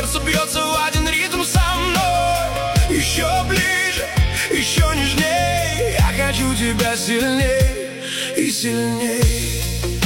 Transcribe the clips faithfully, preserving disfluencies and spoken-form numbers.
сердце бьется в один ритм со мной. Еще ближе, еще нежней, я хочу тебя сильней и сильней.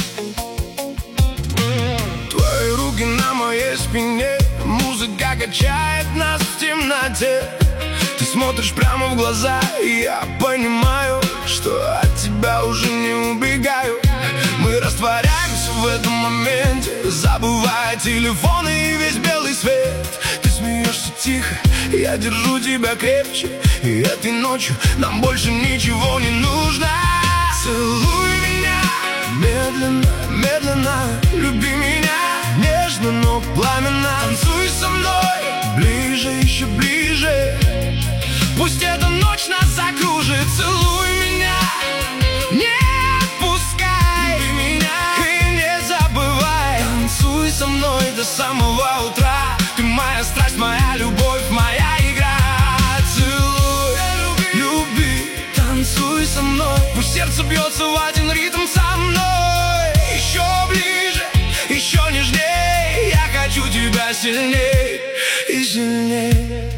Твои руки на моей спине, музыка качает нас в темноте. Ты смотришь прямо в глаза, и я понимаю, что от тебя уже не убегаю. Мы растворяемся в этом моменте, забывая телефон и весь белый свет. Ты смеешься тихо, я держу тебя крепче, и этой ночью нам больше ничего не нужно. Целуй меня медленно, медленно, люби меня нежно, но пламенно. Танцуй со мной ближе, еще ближе, пусть эта ночь нас закружит. Целуй меня, не отпускай меня и не забывай. Танцуй со мной до самого утра, ты моя страсть, моя любовь, моя игра. Целуй, люби, танцуй со мной, пусть сердце бьется в один ритм со мной. Еще ближе, еще нежней, я хочу тебя сильней и сильней.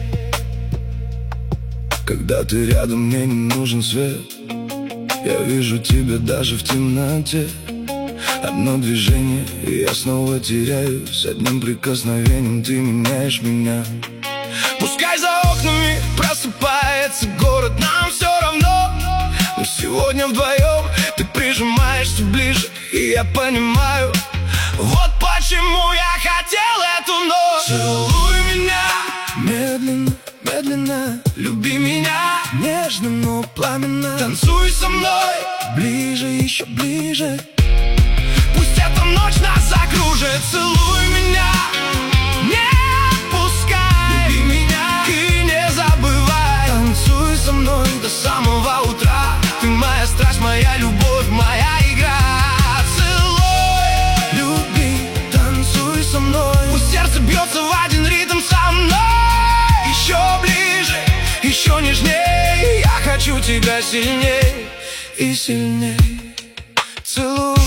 Когда ты рядом, мне не нужен свет, я вижу тебя даже в темноте. Одно движение, и я снова теряюсь, одним прикосновением ты меняешь меня. Пускай за окнами просыпается город, нам все равно, но сегодня вдвоем ты прижимаешься ближе, и я понимаю, вот почему я хотел эту ночь. Целуй меня медленно, медленно, люби меня нежно, но пламенно. Танцуй со мной ближе, еще ближе, пусть эта ночь нас закружит. Целуй меня, не отпускай, люби меня и не забывай. Танцуй со мной до самого утра, ты моя страсть, моя любовь, моя игра. Целуй, люби, танцуй со мной, пусть сердце бьется в один ритм со мной. Еще ближе, еще нежней, я хочу тебя сильней и сильней. Целуй.